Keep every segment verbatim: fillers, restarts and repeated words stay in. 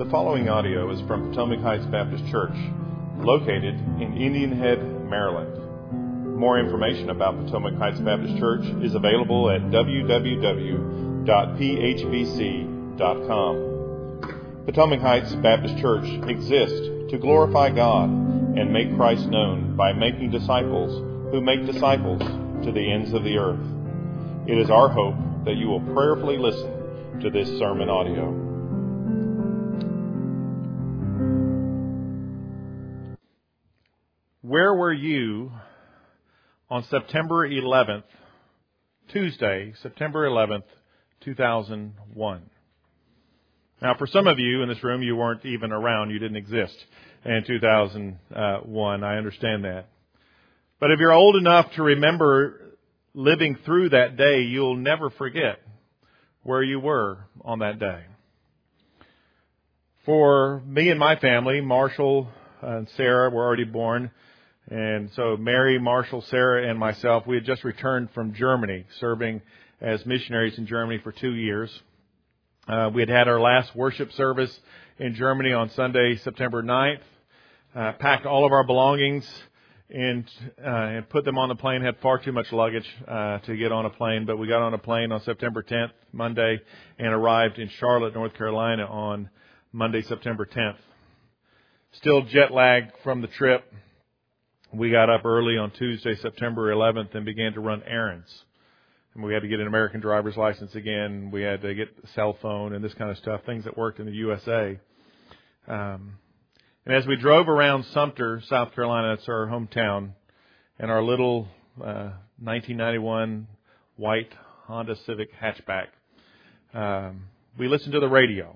The following audio is from Potomac Heights Baptist Church, located in Indian Head, Maryland. More information about Potomac Heights Baptist Church is available at w w w dot p h b c dot com. Potomac Heights Baptist Church exists to glorify God and make Christ known by making disciples who make disciples to the ends of the earth. It is our hope that you will prayerfully listen to this sermon audio. Where were you on September eleventh, Tuesday, September eleventh, two thousand one? Now, for some of you in this room, you weren't even around. You didn't exist in two thousand one. I understand that. But if you're old enough to remember living through that day, you'll never forget where you were on that day. For me and my family, Marshall and Sarah were already born. And so Mary, Marshall, Sarah, and myself, we had just returned from Germany, serving as missionaries in Germany for two years. Uh, we had had our last worship service in Germany on Sunday, September ninth, uh, packed all of our belongings and, uh, and put them on the plane. Had far too much luggage uh, to get on a plane, but we got on a plane on September tenth, Monday, and arrived in Charlotte, North Carolina on Monday, September tenth. Still jet lagged from the trip. We got up early on Tuesday, September eleventh, and began to run errands. And we had to get an American driver's license again. We had to get a cell phone and this kind of stuff, things that worked in the U S A. Um, and as we drove around Sumter, South Carolina, that's our hometown, and our little uh, nineteen ninety-one white Honda Civic hatchback, um, we listened to the radio.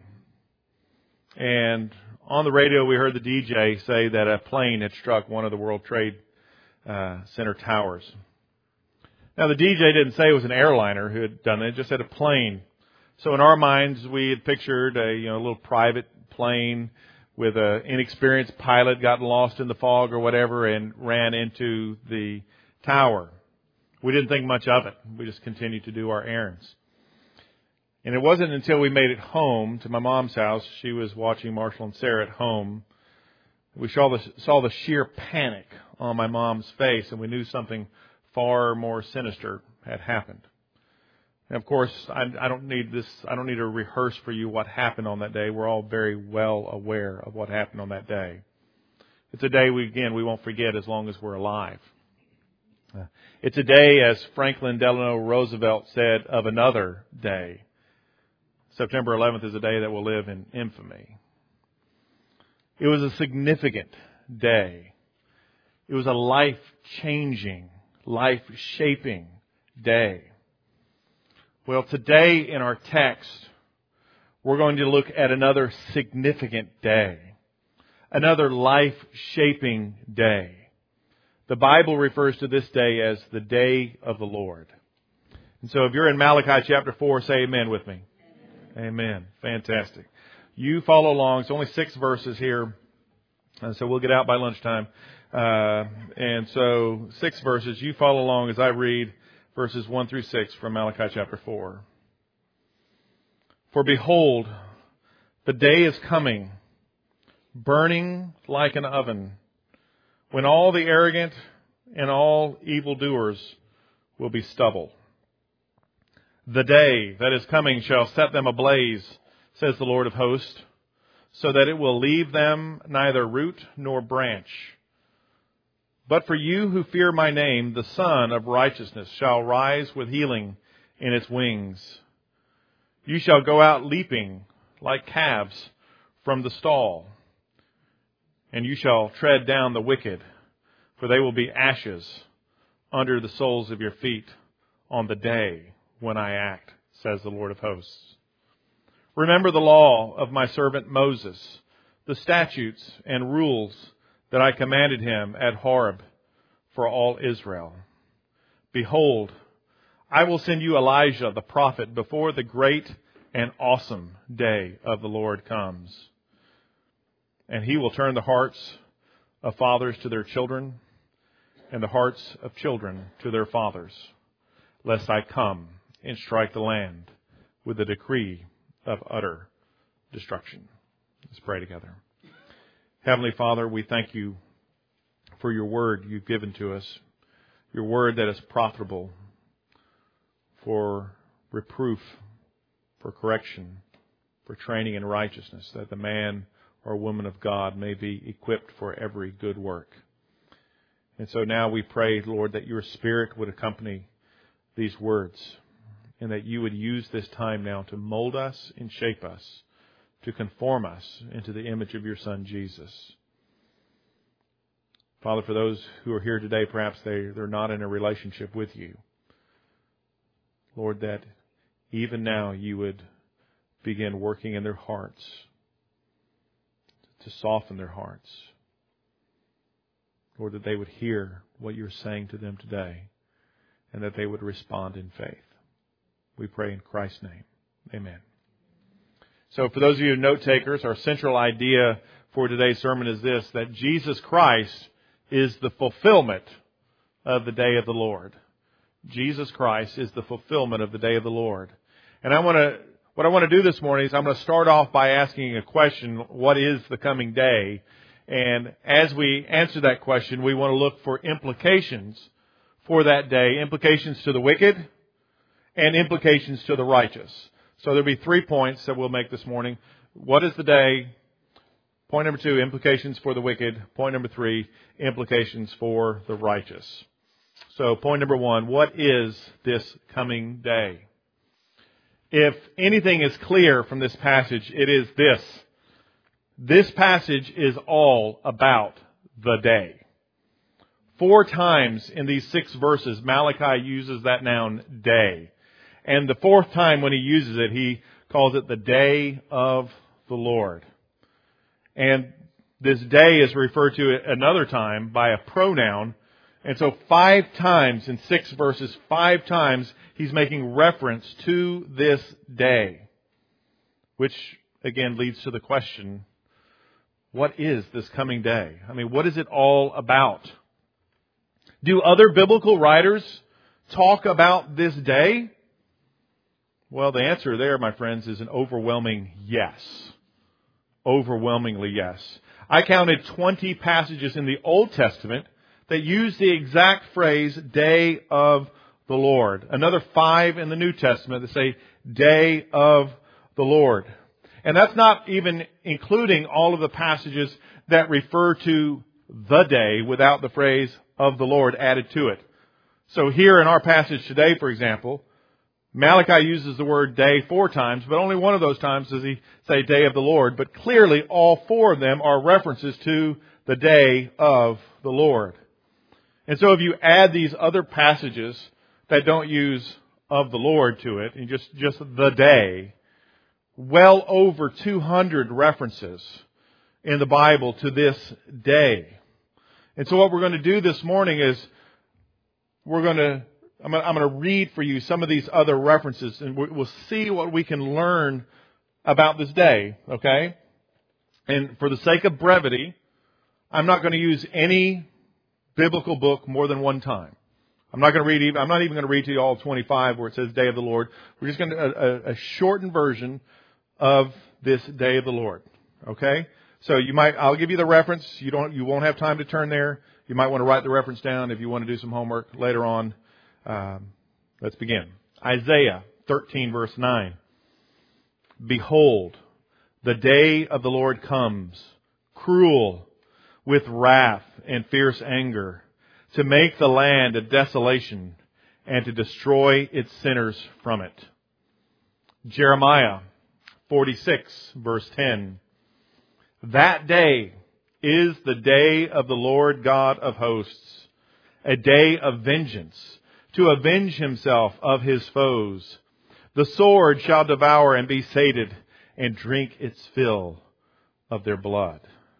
And on the radio, we heard the D J say that a plane had struck one of the World Trade uh, Center towers. Now, the D J didn't say it was an airliner who had done it; it just said a plane. So in our minds, we had pictured a you know a little private plane with an inexperienced pilot got lost in the fog or whatever and ran into the tower. We didn't think much of it. We just continued to do our errands. And it wasn't until we made it home to my mom's house, she was watching Marshall and Sarah at home, we saw the, saw the sheer panic on my mom's face, and we knew something far more sinister had happened. And of course, I, I don't need this, I don't need to rehearse for you what happened on that day. We're all very well aware of what happened on that day. It's a day, we again, we won't forget as long as we're alive. Uh, it's a day, as Franklin Delano Roosevelt said, of another day. September eleventh is a day that will live in infamy. It was a significant day. It was a life-changing, life-shaping day. Well, today in our text, we're going to look at another significant day, another life-shaping day. The Bible refers to this day as the day of the Lord. And so if you're in Malachi chapter four, say amen with me. Amen. Fantastic. You follow along. It's only six verses here, and so we'll get out by lunchtime. Uh, and so six verses. You follow along as I read verses one through six from Malachi chapter four. For behold, the day is coming, burning like an oven, when all the arrogant and all evildoers will be stubble. The day that is coming shall set them ablaze, says the Lord of hosts, so that it will leave them neither root nor branch. But for you who fear my name, the Son of Righteousness shall rise with healing in its wings. You shall go out leaping like calves from the stall, and you shall tread down the wicked, for they will be ashes under the soles of your feet on the day when I act, says the Lord of hosts. Remember the law of my servant Moses, the statutes and rules that I commanded him at Horeb for all Israel. Behold, I will send you Elijah the prophet before the great and awesome day of the Lord comes. And he will turn the hearts of fathers to their children and the hearts of children to their fathers, lest I come and strike the land with a decree of utter destruction. Let's pray together. Heavenly Father, we thank you for your word you've given to us, your word that is profitable for reproof, for correction, for training in righteousness, that the man or woman of God may be equipped for every good work. And so now we pray, Lord, that your Spirit would accompany these words, and that you would use this time now to mold us and shape us, to conform us into the image of your Son, Jesus. Father, for those who are here today, perhaps they, they're not in a relationship with you. Lord, that even now you would begin working in their hearts, to soften their hearts. Lord, that they would hear what you're saying to them today, and that they would respond in faith. We pray in Christ's name. Amen. So for those of you note takers, our central idea for today's sermon is this, that Jesus Christ is the fulfillment of the day of the Lord. Jesus Christ is the fulfillment of the day of the Lord. And I want to, what I want to do this morning is I'm going to start off by asking a question, what is the coming day? And as we answer that question, we want to look for implications for that day, implications to the wicked and implications to the righteous. So there'll be three points that we'll make this morning. What is the day? Point number two, implications for the wicked. Point number three, implications for the righteous. So point number one, what is this coming day? If anything is clear from this passage, it is this. This passage is all about the day. Four times in these six verses, Malachi uses that noun, day. And the fourth time when he uses it, he calls it the day of the Lord. And this day is referred to another time by a pronoun. And so five times in six verses, five times he's making reference to this day. Which, again, leads to the question, what is this coming day? I mean, what is it all about? Do other biblical writers talk about this day? Well, the answer there, my friends, is an overwhelming yes. Overwhelmingly yes. I counted twenty passages in the Old Testament that use the exact phrase, day of the Lord. Another five in the New Testament that say, day of the Lord. And that's not even including all of the passages that refer to the day without the phrase of the Lord added to it. So here in our passage today, for example, Malachi uses the word day four times, but only one of those times does he say day of the Lord. But clearly all four of them are references to the day of the Lord. And so if you add these other passages that don't use of the Lord to it, and just, just the day, well over two hundred references in the Bible to this day. And so what we're going to do this morning is we're going to, I'm going to, I'm going to read for you some of these other references, and we'll see what we can learn about this day, okay? And for the sake of brevity, I'm not going to use any biblical book more than one time. I'm not going to read even, I'm not even going to read to you all twenty-five where it says day of the Lord. We're just going to, a, a shortened version of this day of the Lord. Okay? So you might, I'll give you the reference. You don't, you won't have time to turn there. You might want to write the reference down if you want to do some homework later on. Um, let's begin. Isaiah thirteen verse nine. Behold, the day of the Lord comes, cruel, with wrath and fierce anger, to make the land a desolation and to destroy its sinners from it. Jeremiah forty-six verse ten. That day is the day of the Lord God of hosts, a day of vengeance, to avenge himself of his foes. The sword shall devour and be sated, and drink its fill of their blood.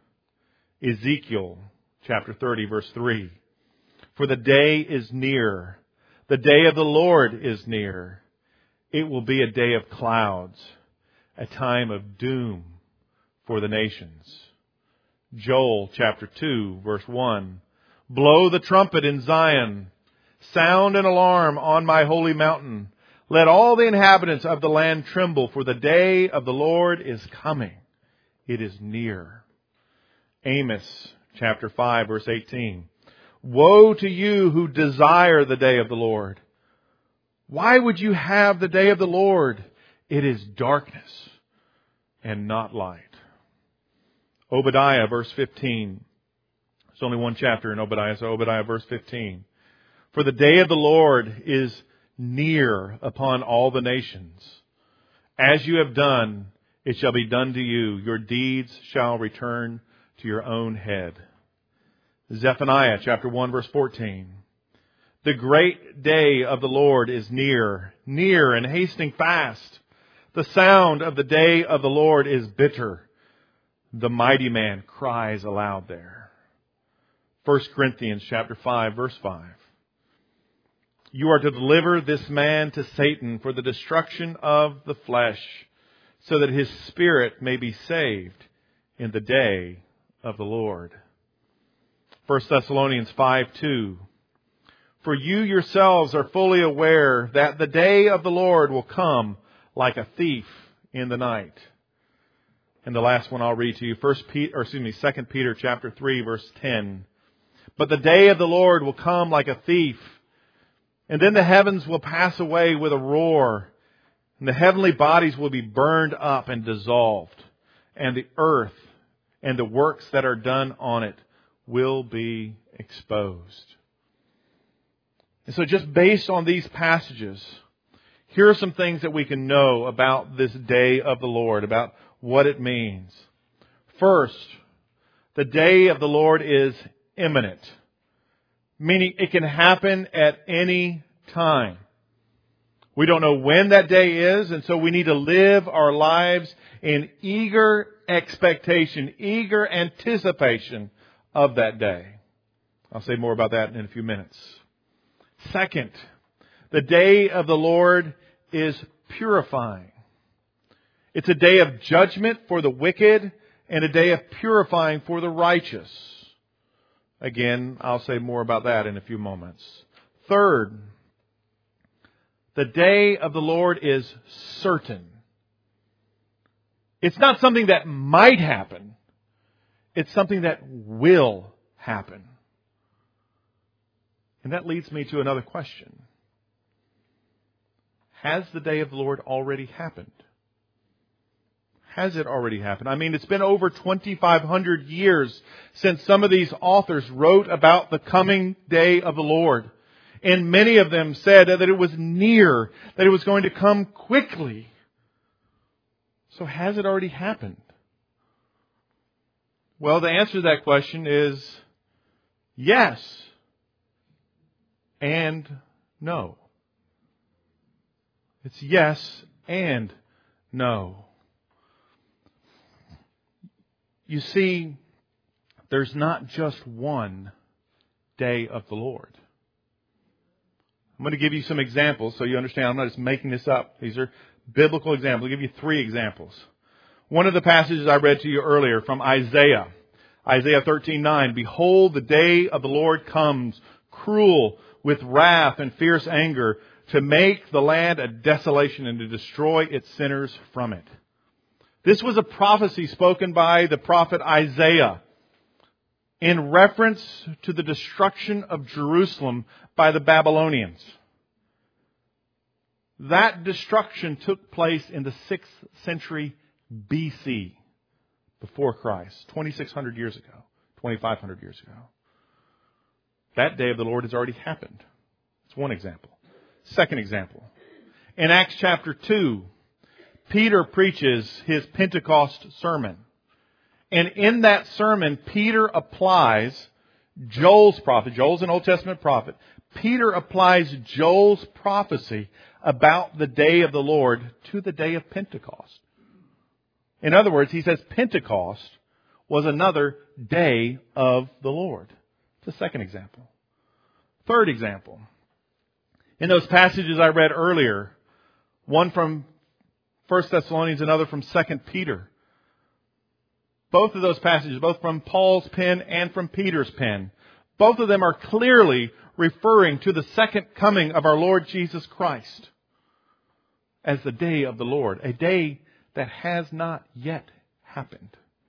Ezekiel chapter thirty verse three. For the day is near, the day of the Lord is near. It will be a day of clouds, a time of doom for the nations. Joel chapter two verse one. Blow the trumpet in Zion, sound an alarm on my holy mountain. Let all the inhabitants of the land tremble, for the day of the Lord is coming. it is near. Amos chapter five, verse eighteen. Woe to you who desire the day of the Lord. Why would you have the day of the Lord? It is darkness and not light. Obadiah, verse fifteen. There's only one chapter in Obadiah, so Obadiah, verse fifteen. For the day of the Lord is near upon all the nations. As you have done, it shall be done to you. Your deeds shall return to your own head. Zephaniah chapter one, verse fourteen. The great day of the Lord is near, near and hastening fast. The sound of the day of the Lord is bitter. The mighty man cries aloud there. First Corinthians chapter five, verse five. You are to deliver this man to Satan for the destruction of the flesh, so that his spirit may be saved in the day of the Lord. First Thessalonians five, two. For you yourselves are fully aware that the day of the Lord will come like a thief in the night. And the last one I'll read to you, First Peter, or excuse me, Second Peter chapter three, verse ten. But the day of the Lord will come like a thief, and then the heavens will pass away with a roar, and the heavenly bodies will be burned up and dissolved, and the earth and the works that are done on it will be exposed. And so just based on these passages, here are some things that we can know about this day of the Lord, about what it means. First, the day of the Lord is imminent, meaning it can happen at any time. We don't know when that day is, and so we need to live our lives in eager expectation, eager anticipation of that day. I'll say more about that in a few minutes. Second, the day of the Lord is purifying. It's a day of judgment for the wicked and a day of purifying for the righteous. Again, I'll say more about that in a few moments. Third, the day of the Lord is certain. It's not something that might happen. It's something that will happen. And that leads me to another question. Has the day of the Lord already happened? Has it already happened? I mean, it's been over twenty-five hundred years since some of these authors wrote about the coming day of the Lord. And many of them said that it was near, that it was going to come quickly. So has it already happened? Well, the answer to that question is yes and no. It's yes and no. You see, there's not just one day of the Lord. I'm going to give you some examples so you understand. I'm not just making this up. These are biblical examples. I'll give you three examples. One of the passages I read to you earlier from Isaiah. Isaiah thirteen nine. Behold, the day of the Lord comes, cruel, with wrath and fierce anger, to make the land a desolation and to destroy its sinners from it. This was a prophecy spoken by the prophet Isaiah in reference to the destruction of Jerusalem by the Babylonians. That destruction took place in the sixth century B C, before Christ, twenty-six hundred years ago, twenty-five hundred years ago. That day of the Lord has already happened. That's one example. Second example. In Acts chapter two, Peter preaches his Pentecost sermon. And in that sermon, Peter applies Joel's prophet. Joel's an Old Testament prophet. Peter applies Joel's prophecy about the day of the Lord to the day of Pentecost. In other words, he says Pentecost was another day of the Lord. It's the second example. Third example. In those passages I read earlier, one from First Thessalonians, another from Second Peter. Both of those passages, both from Paul's pen and from Peter's pen, both of them are clearly referring to the second coming of our Lord Jesus Christ as the day of the Lord, a day that has not yet happened.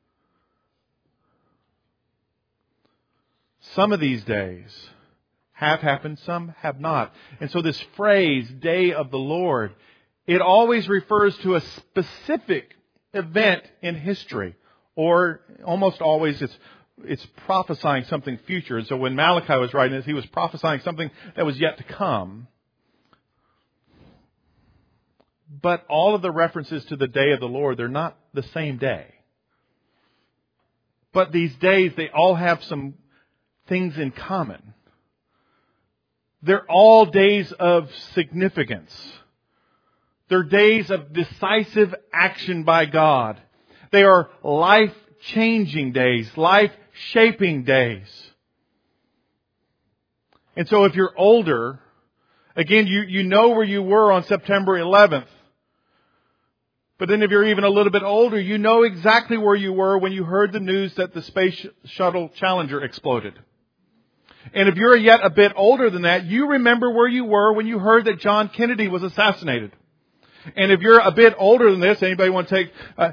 some of these days have happened, some have not. And so this phrase, day of the Lord, it always refers to a specific event in history. Or almost always it's it's prophesying something future. And so when Malachi was writing this, he was prophesying something that was yet to come. But all of the references to the day of the Lord, they're not the same day. But these days, they all have some things in common. They're all days of significance. They're days of decisive action by God. They are life-changing days, life-shaping days. And so if you're older, again, you, you know where you were on September eleventh. But then if you're even a little bit older, you know exactly where you were when you heard the news that the Space Shuttle Challenger exploded. And if you're yet a bit older than that, you remember where you were when you heard that John Kennedy was assassinated. And if you're a bit older than this, anybody want to take... Uh,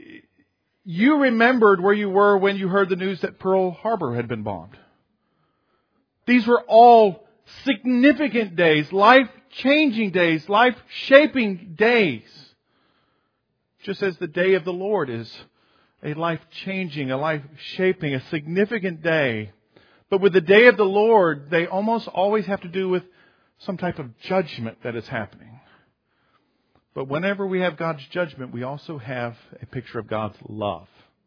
you remembered where you were when you heard the news that Pearl Harbor had been bombed. These were all significant days, life-changing days, life-shaping days. Just as the day of the Lord is a life-changing, a life-shaping, a significant day. But with the day of the Lord, they almost always have to do with some type of judgment that is happening. But whenever we have God's judgment, we also have a picture of God's love.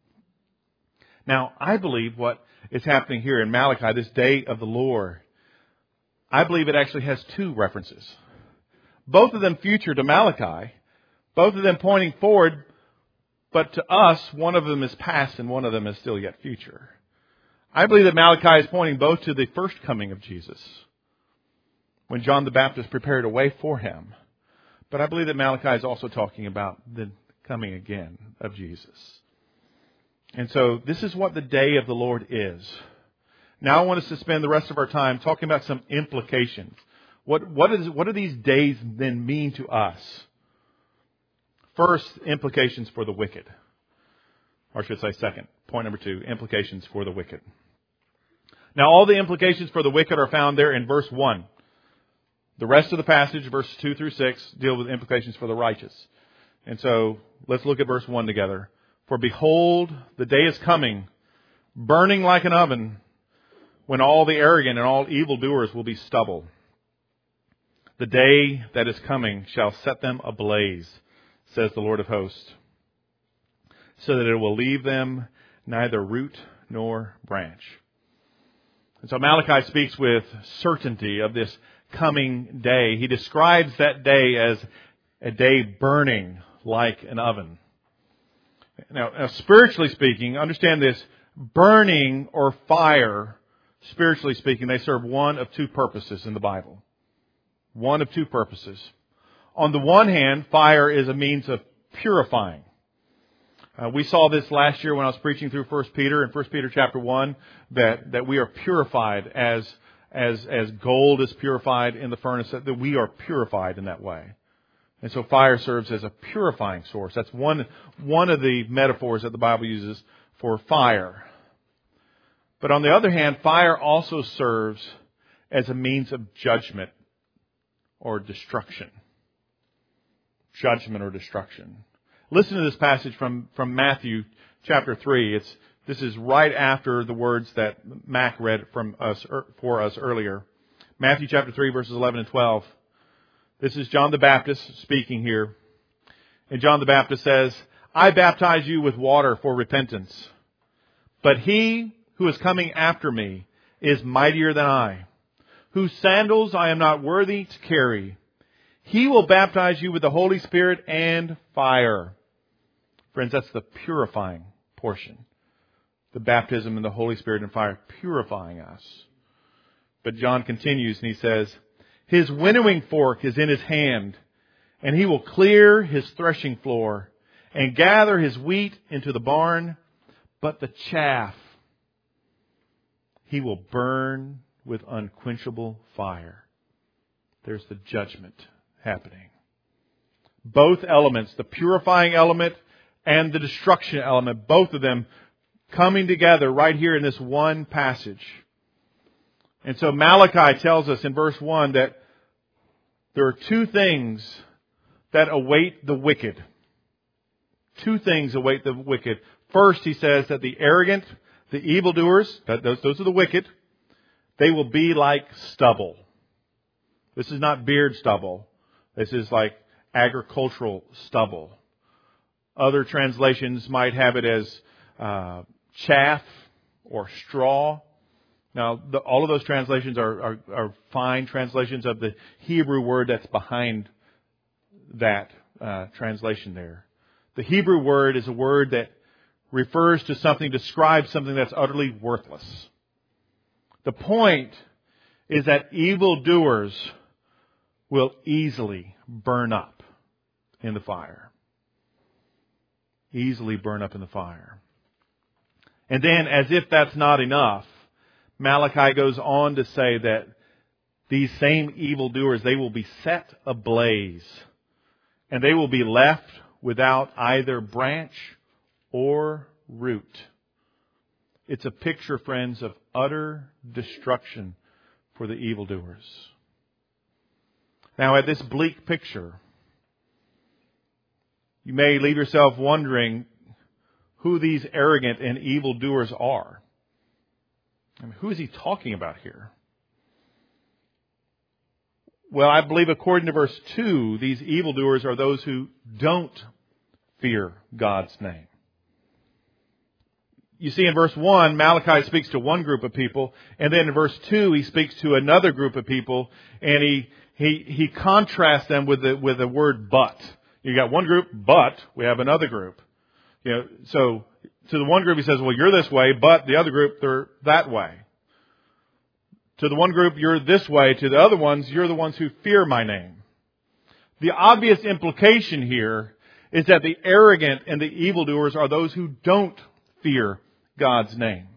Now, I believe what is happening here in Malachi, this day of the Lord, I believe it actually has two references. Both of them future to Malachi, both of them pointing forward, but to us, one of them is past and one of them is still yet future. I believe that Malachi is pointing both to the first coming of Jesus, when John the Baptist prepared a way for him. But I believe that Malachi is also talking about the coming again of Jesus. And so this is what the day of the Lord is. Now I want us to spend the rest of our time talking about some implications. What, what, is, what do these days then mean to us? First, implications for the wicked. Or I should say second, point number two, implications for the wicked. Now all the implications for the wicked are found there in verse one. The rest of the passage, verses two through six, deal with implications for the righteous. And so let's look at verse one together. For behold, the day is coming, burning like an oven, when all the arrogant and all evildoers will be stubble. The day that is coming shall set them ablaze, says the Lord of hosts, so that it will leave them neither root nor branch. And so Malachi speaks with certainty of this coming day. He describes that day as a day burning like an oven. Now, now, spiritually speaking, understand this, burning or fire, spiritually speaking, they serve one of two purposes in the Bible. One of two purposes. On the one hand, fire is a means of purifying. Uh, we saw this last year when I was preaching through First Peter, in First Peter chapter one, that, that we are purified as As, as gold is purified in the furnace, that we are purified in that way. And so fire serves as a purifying source. That's one, one of the metaphors that the Bible uses for fire. But on the other hand, fire also serves as a means of judgment or destruction. Judgment or destruction. Listen to this passage from, from Matthew chapter three. It's This is right after the words that Mac read from us for us earlier. Matthew chapter three, verses eleven and twelve. This is John the Baptist speaking here. And John the Baptist says, I baptize you with water for repentance. But he who is coming after me is mightier than I, whose sandals I am not worthy to carry. He will baptize you with the Holy Spirit and fire. Friends, that's the purifying portion. The baptism in the Holy Spirit and fire, purifying us. But John continues and he says, his winnowing fork is in his hand, and he will clear his threshing floor and gather his wheat into the barn, but the chaff he will burn with unquenchable fire. There's the judgment happening. Both elements, the purifying element and the destruction element, both of them coming together right here in this one passage. And so Malachi tells us in verse one that there are two things that await the wicked. Two things await the wicked. First, he says that the arrogant, the evildoers, that those, those are the wicked, they will be like stubble. This is not beard stubble. This is like agricultural stubble. Other translations might have it as uh, chaff or straw. Now, the, all of those translations are, are, are fine translations of the Hebrew word that's behind that uh, translation there. The Hebrew word is a word that refers to something, describes something that's utterly worthless. The point is that evildoers will easily burn up in the fire. Easily burn up in the fire. And then, as if that's not enough, Malachi goes on to say that these same evildoers, they will be set ablaze, and they will be left without either branch or root. It's a picture, friends, of utter destruction for the evildoers. Now, at this bleak picture, you may leave yourself wondering who these arrogant and evildoers are. I mean, who is he talking about here? Well, I believe according to verse two, these evildoers are those who don't fear God's name. You see, in verse one, Malachi speaks to one group of people, and then in verse two, he speaks to another group of people, and he he he contrasts them with the with the word "but." You got one group, but we have another group. You know, so to the one group, he says, "Well, you're this way," but the other group, they're that way. To the one group, you're this way. To the other ones, you're the ones who fear my name. The obvious implication here is that the arrogant and the evildoers are those who don't fear God's name.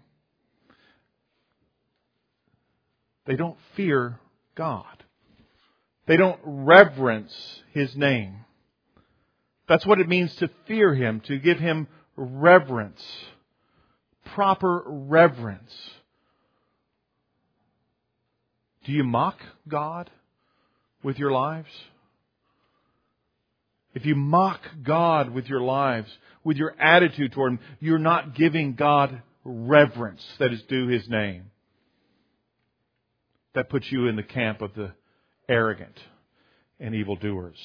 They don't fear God. They don't reverence His name. That's what it means to fear Him, to give Him reverence, proper reverence. Do you mock God with your lives? If you mock God with your lives, with your attitude toward Him, you're not giving God reverence that is due His name. That puts you in the camp of the arrogant and evildoers.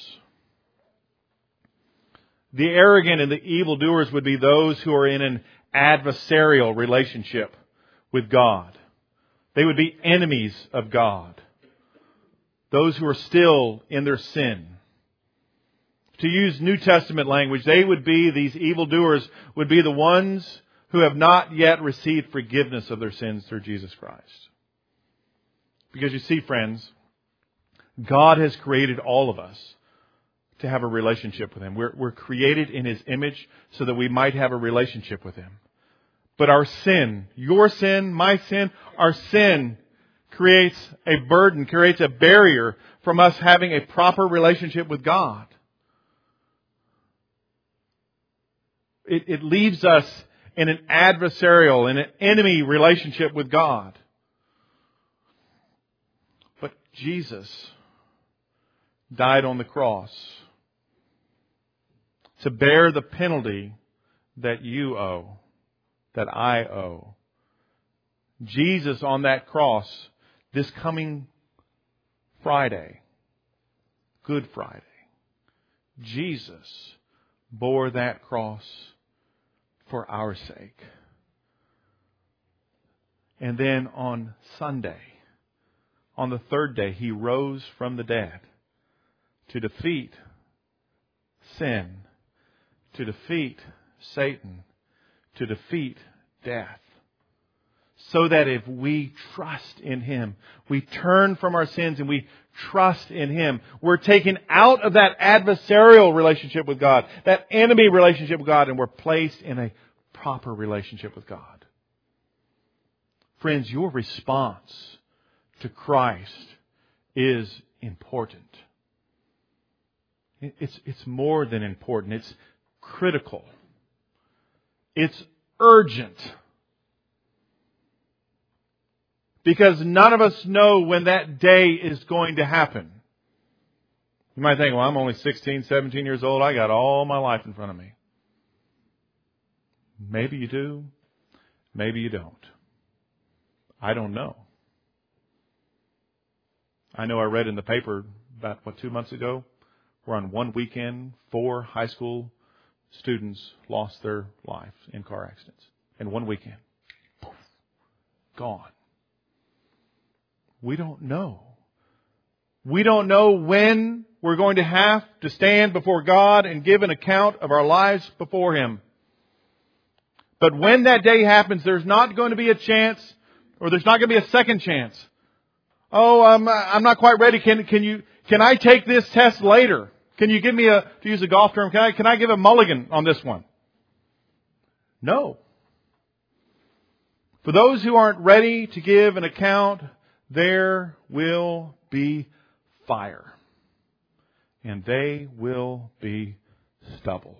The arrogant and the evildoers would be those who are in an adversarial relationship with God. They would be enemies of God. Those who are still in their sin. To use New Testament language, they would be, these evildoers would be the ones who have not yet received forgiveness of their sins through Jesus Christ. Because you see, friends, God has created all of us to have a relationship with Him. We're, we're created in His image so that we might have a relationship with Him. But our sin, your sin, my sin, our sin creates a burden, creates a barrier from us having a proper relationship with God. It, it leaves us in an adversarial, in an enemy relationship with God. But Jesus died on the cross to bear the penalty that you owe, that I owe. Jesus on that cross, this coming Friday, Good Friday, Jesus bore that cross for our sake. And then on Sunday, on the third day, He rose from the dead to defeat sin, to defeat Satan, to defeat death. So that if we trust in Him, we turn from our sins and we trust in Him, we're taken out of that adversarial relationship with God, that enemy relationship with God, and we're placed in a proper relationship with God. Friends, your response to Christ is important. It's, it's more than important. It's critical. It's urgent. Because none of us know when that day is going to happen. You might think, well, I'm only sixteen, seventeen years old. I got all my life in front of me. Maybe you do. Maybe you don't. I don't know. I know I read in the paper about, what, two months ago, where on one weekend, four high school students lost their lives in car accidents. In one weekend. Poof. Gone. We don't know. We don't know when we're going to have to stand before God and give an account of our lives before Him. But when that day happens, there's not going to be a chance, or there's not going to be a second chance. Oh, I'm, I'm not quite ready. Can, can you, can I take this test later? Can you give me a, to use a golf term, can I, can I give a mulligan on this one? No. For those who aren't ready to give an account, there will be fire. And they will be stubble.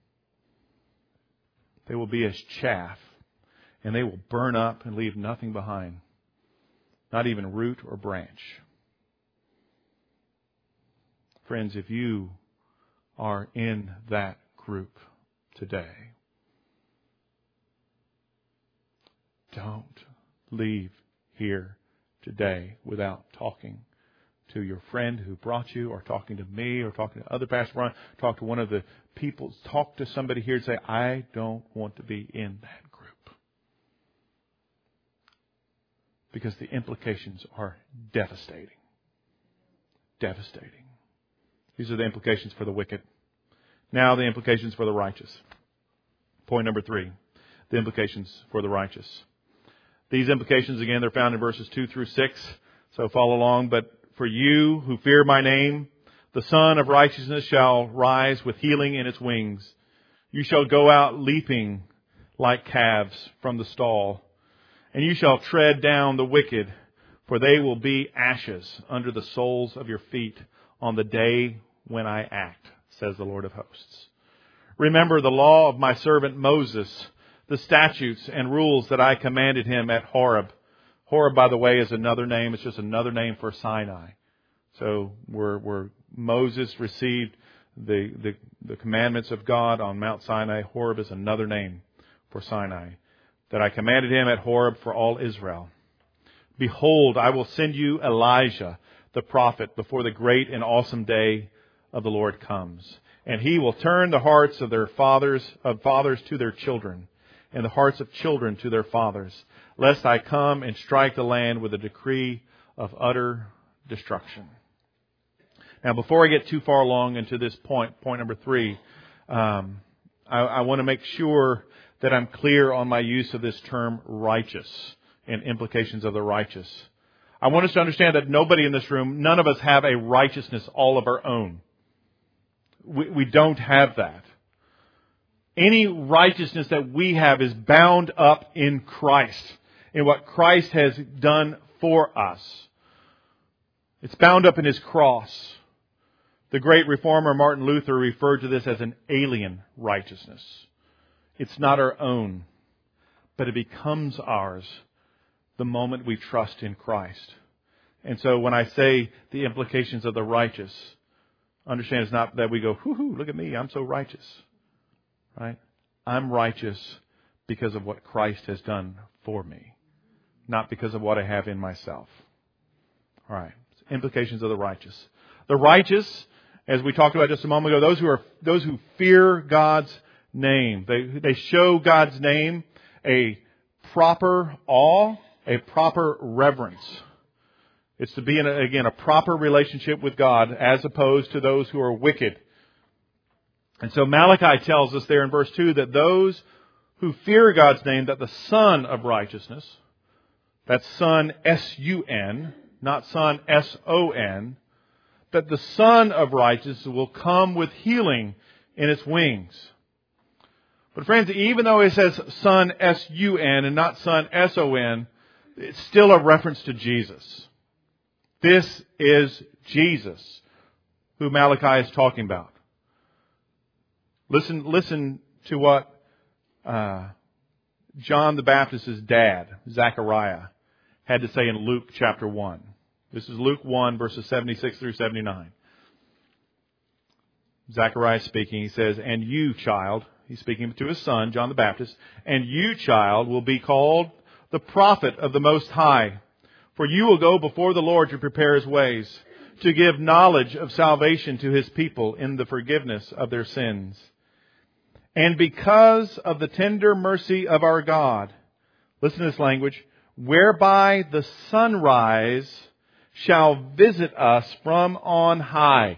They will be as chaff. And they will burn up and leave nothing behind. Not even root or branch. Friends, if you are in that group today, don't leave here today without talking to your friend who brought you, or talking to me, or talking to other pastors around. Talk to one of the people. Talk to somebody here and say, I don't want to be in that group. Because the implications are devastating. Devastating. These are the implications for the wicked. Now the implications for the righteous. Point number three. The implications for the righteous. These implications, again, they're found in verses two through six. So follow along. But for you who fear my name, the Son of Righteousness shall rise with healing in its wings. You shall go out leaping like calves from the stall. And you shall tread down the wicked, for they will be ashes under the soles of your feet on the day when I act, says the Lord of hosts. Remember the law of my servant Moses, the statutes and rules that I commanded him at Horeb. Horeb, by the way, is another name. It's just another name for Sinai. So where, where Moses received the, the, the commandments of God on Mount Sinai, Horeb is another name for Sinai. That I commanded him at Horeb for all Israel. Behold, I will send you Elijah, the prophet, before the great and awesome day of the Lord comes. And he will turn the hearts of their fathers, of fathers to their children, and the hearts of children to their fathers, lest I come and strike the land with a decree of utter destruction. Now, before I get too far along into this point, point number three, um, I, I want to make sure that I'm clear on my use of this term righteous and implications of the righteous. I want us to understand that nobody in this room, none of us have a righteousness all of our own. We, we don't have that. Any righteousness that we have is bound up in Christ, in what Christ has done for us. It's bound up in His cross. The great reformer Martin Luther referred to this as an alien righteousness. It's not our own, but it becomes ours the moment we trust in Christ. And so when I say the implications of the righteous, understand it's not that we go, whoo-hoo, look at me, I'm so righteous. Right? I'm righteous because of what Christ has done for me, not because of what I have in myself. All right. Implications of the righteous. The righteous, as we talked about just a moment ago, those who are those who fear God's name. They they show God's name a proper awe, a proper reverence. It's to be in a, again a proper relationship with God, as opposed to those who are wicked. And so Malachi tells us there in verse two that those who fear God's name, that the Son of Righteousness, that's Son S U N, not Son S O N, that the Son of Righteousness will come with healing in its wings. But friends, even though it says Son S U N and not Son S O N, it's still a reference to Jesus. This is Jesus who Malachi is talking about. Listen, listen to what uh, John the Baptist's dad, Zechariah, had to say in Luke chapter one. This is Luke one, verses seventy-six through seventy-nine. Zechariah speaking, he says, "And you, child," he's speaking to his son, John the Baptist, "and you, child, will be called the prophet of the Most High. For you will go before the Lord to prepare His ways, to give knowledge of salvation to His people in the forgiveness of their sins. And because of the tender mercy of our God," listen to this language, "whereby the sunrise shall visit us from on high."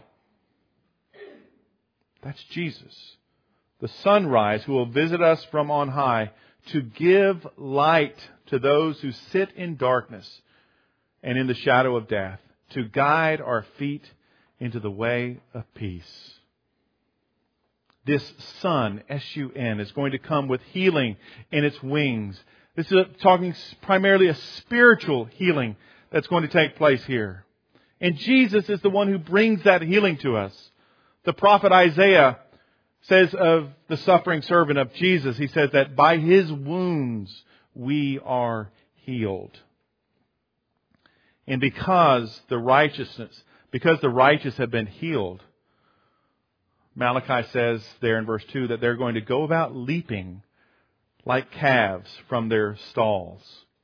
That's Jesus. The sunrise who will visit us from on high to give light to those who sit in darkness and in the shadow of death, to guide our feet into the way of peace. This sun, S U N, is going to come with healing in its wings. This is talking primarily a spiritual healing that's going to take place here. And Jesus is the one who brings that healing to us. The prophet Isaiah says of the suffering servant of Jesus, he says that by His wounds we are healed. And because the righteousness, because the righteous have been healed, Malachi says there in verse two that they're going to go about leaping like calves from their stalls.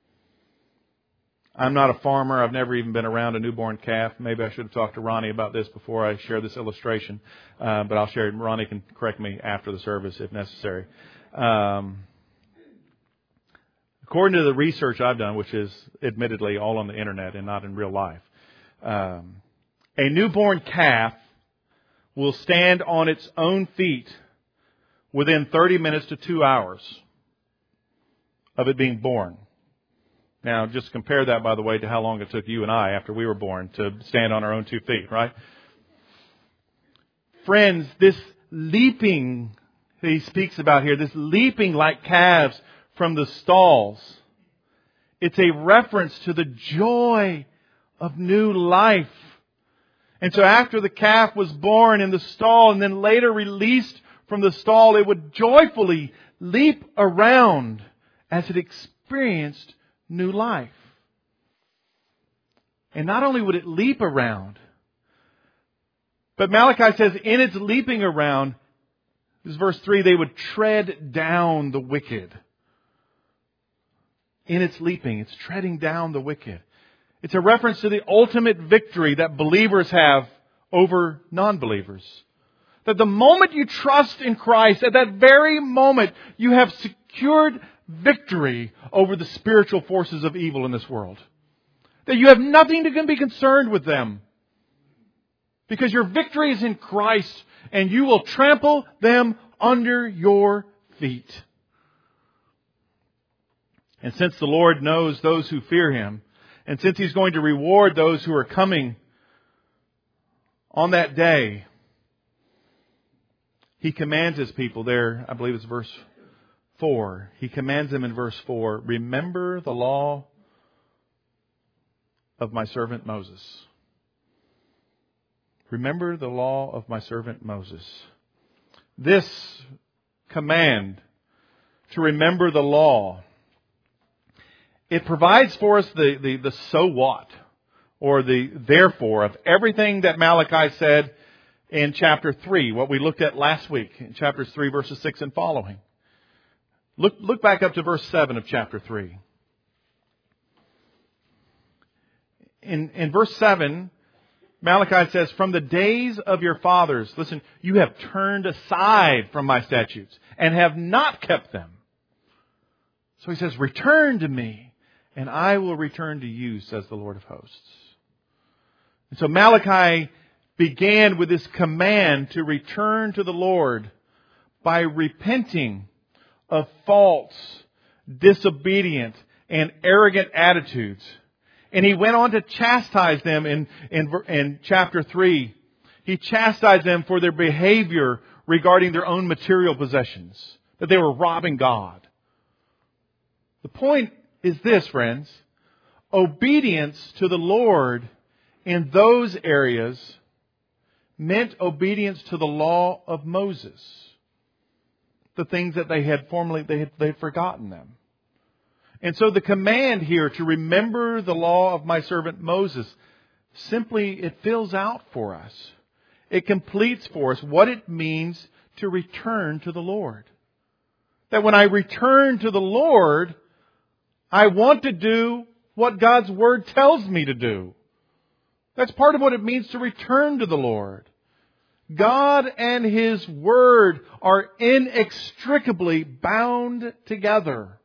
I'm not a farmer. I've never even been around a newborn calf. Maybe I should have talked to Ronnie about this before I share this illustration. Uh, but I'll share it. Ronnie can correct me after the service if necessary. Um, according to the research I've done, which is admittedly all on the internet and not in real life, um, a newborn calf will stand on its own feet within thirty minutes to two hours of it being born. Now, just compare that, by the way, to how long it took you and I after we were born to stand on our own two feet, right? Friends, this leaping that he speaks about here, this leaping like calves from the stalls, it's a reference to the joy of new life. And so after the calf was born in the stall and then later released from the stall, it would joyfully leap around as it experienced new life. And not only would it leap around, but Malachi says in its leaping around, this is verse three, they would tread down the wicked. In its leaping, it's treading down the wicked. It's a reference to the ultimate victory that believers have over non-believers. That the moment you trust in Christ, at that very moment, you have secured victory over the spiritual forces of evil in this world. That you have nothing to be concerned with them. Because your victory is in Christ and you will trample them under your feet. And since the Lord knows those who fear Him, and since He's going to reward those who are coming on that day, He commands His people there, I believe it's verse four. He commands them in verse four, remember the law of my servant Moses. Remember the law of my servant Moses. This command to remember the law, it provides for us the, the, the so what, or the therefore of everything that Malachi said in chapter three, what we looked at last week, in chapters three, verses six and following. Look, look back up to verse seven of chapter three. In, in verse seven, Malachi says, from the days of your fathers, listen, you have turned aside from my statutes and have not kept them. So he says, return to me and I will return to you, says the Lord of hosts. And so Malachi began with this command to return to the Lord by repenting of false, disobedient, and arrogant attitudes. And he went on to chastise them in, in, in chapter three. He chastised them for their behavior regarding their own material possessions, that they were robbing God. The point is this, friends. Obedience to the Lord in those areas meant obedience to the law of Moses. The things that they had formerly, they had, they had forgotten them. And so the command here to remember the law of my servant Moses, simply it fills out for us. It completes for us what it means to return to the Lord. That when I return to the Lord, I want to do what God's Word tells me to do. That's part of what it means to return to the Lord. God and His Word are inextricably bound together.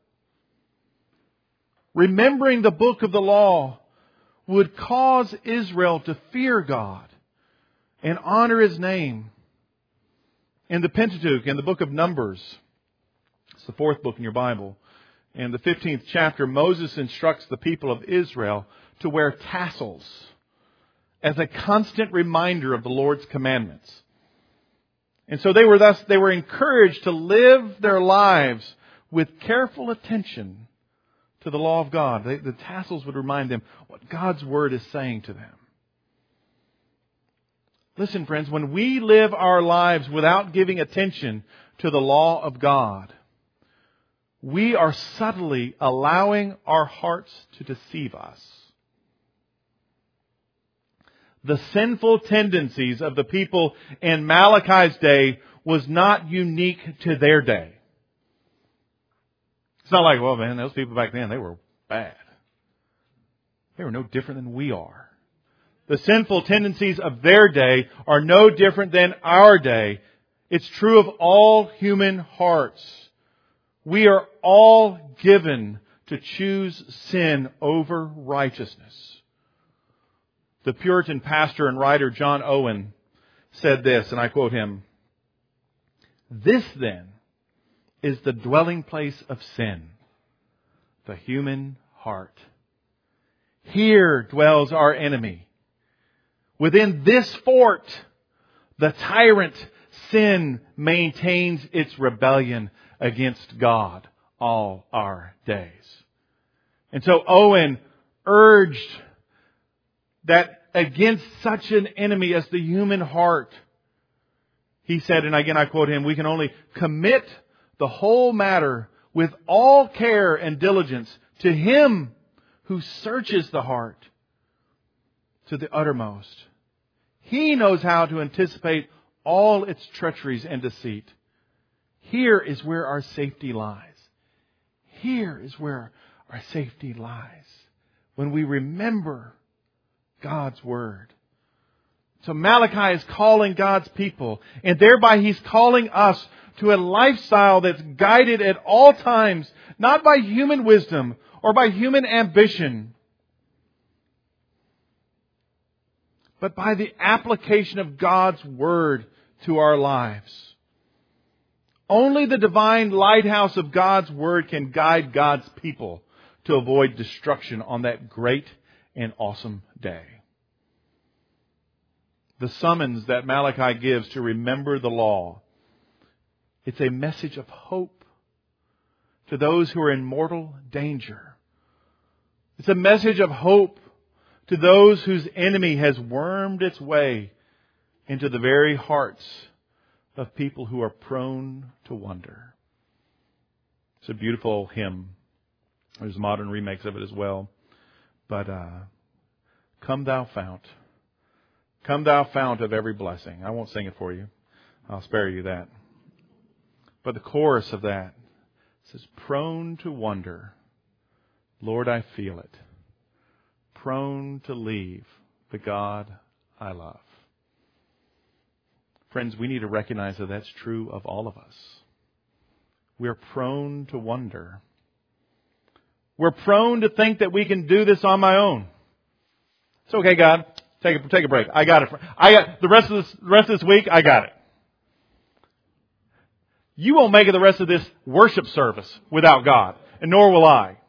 Remembering the book of the law would cause Israel to fear God and honor His name. In the Pentateuch, in the book of Numbers, it's the fourth book in your Bible, in the fifteenth chapter, Moses instructs the people of Israel to wear tassels as a constant reminder of the Lord's commandments. And so they were thus they were encouraged to live their lives with careful attention to the law of God. They, the tassels would remind them what God's Word is saying to them. Listen, friends, when we live our lives without giving attention to the law of God, we are subtly allowing our hearts to deceive us. The sinful tendencies of the people in Malachi's day was not unique to their day. It's not like, well, man, those people back then, they were bad. They were no different than we are. The sinful tendencies of their day are no different than our day. It's true of all human hearts. We are all given to choose sin over righteousness. The Puritan pastor and writer John Owen said this, and I quote him, "This then is the dwelling place of sin, the human heart. Here dwells our enemy. Within this fort, the tyrant sin maintains its rebellion against God all our days." And so Owen urged that against such an enemy as the human heart, he said, and again I quote him, "We can only commit the whole matter with all care and diligence to Him who searches the heart to the uttermost. He knows how to anticipate all its treacheries and deceit. Here is where our safety lies. Here is where our safety lies. When we remember God's Word." So Malachi is calling God's people, and thereby He's calling us to a lifestyle that's guided at all times, not by human wisdom or by human ambition, but by the application of God's Word to our lives. Only the divine lighthouse of God's Word can guide God's people to avoid destruction on that great and awesome day. The summons that Malachi gives to remember the law, it's a message of hope to those who are in mortal danger. It's a message of hope to those whose enemy has wormed its way into the very hearts of people who are prone to wonder. It's a beautiful hymn. There's modern remakes of it as well. But uh, come thou fount. Come thou fount of every blessing. I won't sing it for you. I'll spare you that. But the chorus of that says, prone to wonder, Lord, I feel it. Prone to leave the God I love. Friends, we need to recognize that that's true of all of us. We're prone to wonder. We're prone to think that we can do this on my own. It's okay, God. Take a take a break. I got it. I got the rest of this the rest of this week. I got it. You won't make it the rest of this worship service without God, and nor will I.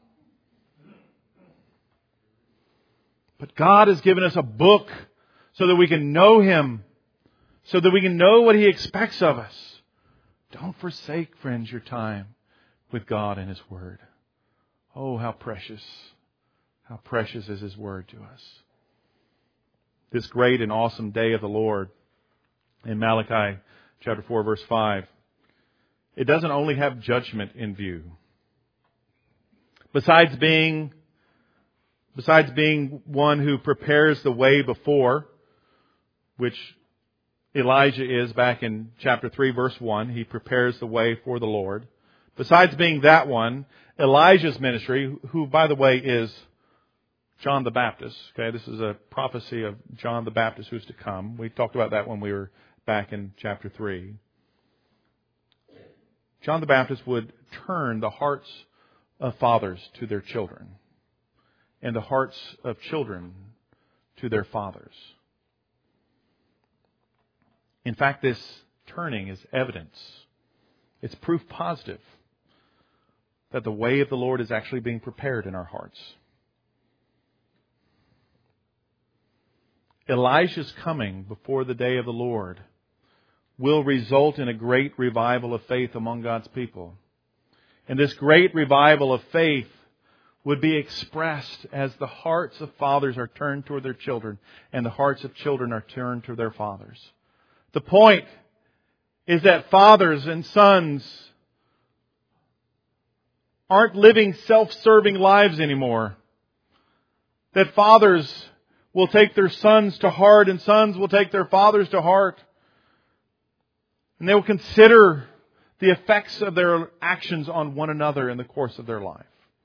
But God has given us a book so that we can know Him, so that we can know what He expects of us. Don't forsake, friends, your time with God and His Word. Oh, how precious, how precious is His Word to us. This great and awesome day of the Lord in Malachi chapter four, verse five, it doesn't only have judgment in view, Besides being, besides being one who prepares the way before, which Elijah is back in chapter three, verse one, he prepares the way for the Lord. Besides being that one, Elijah's ministry, who, by the way, is John the Baptist. Okay, this is a prophecy of John the Baptist who's to come. We talked about that when we were back in chapter three. John the Baptist would turn the hearts of fathers to their children, and the hearts of children to their fathers. In fact, this turning is evidence. It's proof positive that the way of the Lord is actually being prepared in our hearts. Elijah's coming before the day of the Lord will result in a great revival of faith among God's people. And this great revival of faith would be expressed as the hearts of fathers are turned toward their children and the hearts of children are turned to their fathers. The point is that fathers and sons aren't living self-serving lives anymore. That fathers will take their sons to heart and sons will take their fathers to heart. And they will consider the effects of their actions on one another in the course of their life.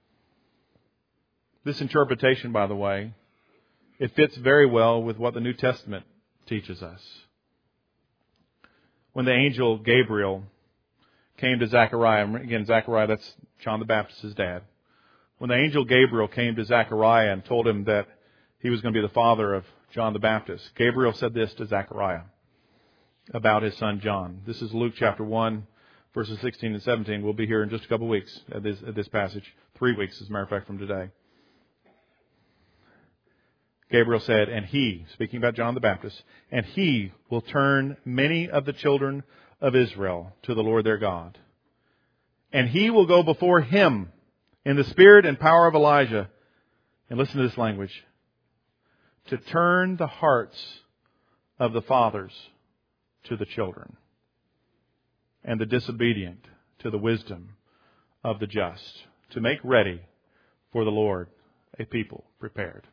This interpretation, by the way, it fits very well with what the New Testament teaches us. When the angel Gabriel came to Zechariah, again, Zechariah, that's John the Baptist's dad. When the angel Gabriel came to Zechariah and told him that he was going to be the father of John the Baptist, Gabriel said this to Zechariah about his son John. This is Luke chapter one, verses sixteen and seventeen. We'll be here in just a couple of weeks at this, at this passage. Three weeks, as a matter of fact, from today. Gabriel said, and he, speaking about John the Baptist, and he will turn many of the children of Israel to the Lord their God. And he will go before him in the spirit and power of Elijah. And listen to this language. To turn the hearts of the fathers to the children, and the disobedient to the wisdom of the just, to make ready for the Lord a people prepared.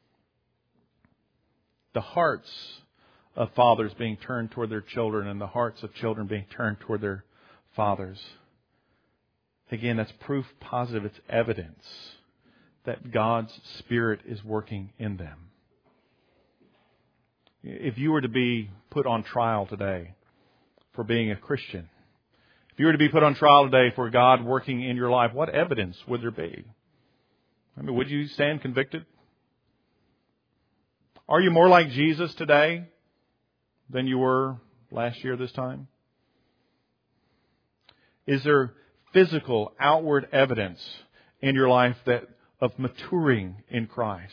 The hearts of fathers being turned toward their children and the hearts of children being turned toward their fathers. Again, that's proof positive. It's evidence that God's Spirit is working in them. If you were to be put on trial today for being a Christian, if you were to be put on trial today for God working in your life, what evidence would there be? I mean, would you stand convicted? Are you more like Jesus today than you were last year this time? Is there physical, outward evidence in your life that of maturing in Christ?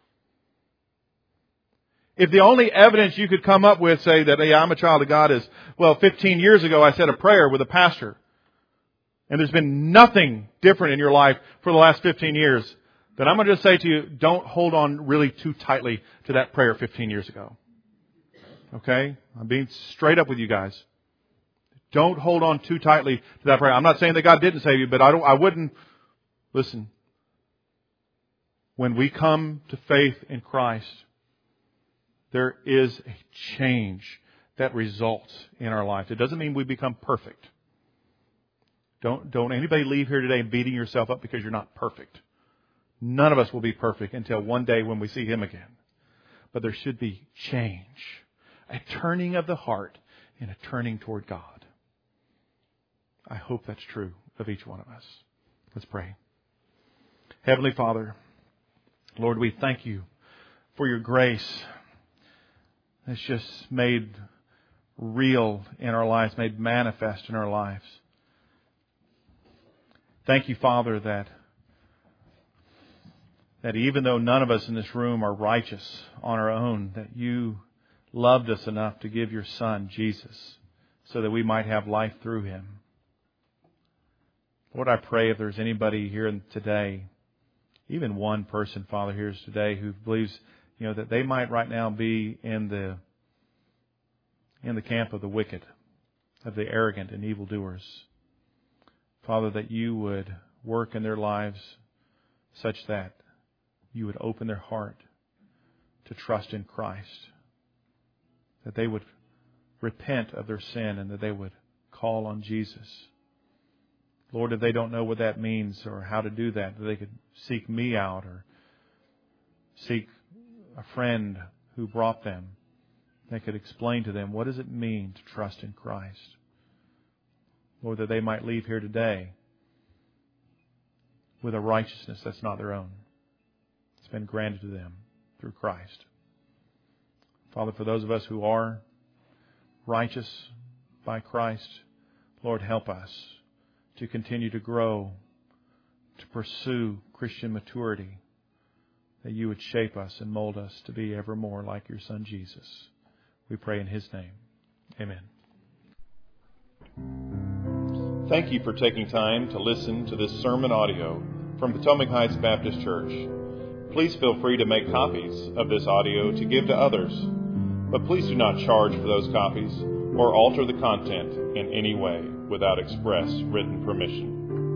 If the only evidence you could come up with, say that, hey, I'm a child of God, is, well, fifteen years ago I said a prayer with a pastor, and there's been nothing different in your life for the last fifteen years, then I'm going to just say to you, don't hold on really too tightly to that prayer fifteen years ago. Okay? I'm being straight up with you guys. Don't hold on too tightly to that prayer. I'm not saying that God didn't save you, but I don't, I wouldn't, listen, when we come to faith in Christ, there is a change that results in our life. It doesn't mean we become perfect. Don't, don't anybody leave here today beating yourself up because you're not perfect. None of us will be perfect until one day when we see Him again. But there should be change. A turning of the heart and a turning toward God. I hope that's true of each one of us. Let's pray. Heavenly Father, Lord, we thank You for Your grace. It's just made real in our lives, made manifest in our lives. Thank You, Father, that, that even though none of us in this room are righteous on our own, that You loved us enough to give Your Son, Jesus, so that we might have life through Him. Lord, I pray if there's anybody here today, even one person, Father, here today who believes, you know, that they might right now be in the in the camp of the wicked, of the arrogant and evildoers. Father, that You would work in their lives such that you would open their heart to trust in Christ, that they would repent of their sin and that they would call on Jesus. Lord, if they don't know what that means or how to do that, that they could seek me out or seek a friend who brought them. They could explain to them, what does it mean to trust in Christ? Lord, that they might leave here today with a righteousness that's not their own. It's been granted to them through Christ. Father, for those of us who are righteous by Christ, Lord, help us to continue to grow, to pursue Christian maturity, that you would shape us and mold us to be ever more like your Son, Jesus. We pray in His name. Amen. Thank you for taking time to listen to this sermon audio from Potomac Heights Baptist Church. Please feel free to make copies of this audio to give to others, but please do not charge for those copies or alter the content in any way without express written permission.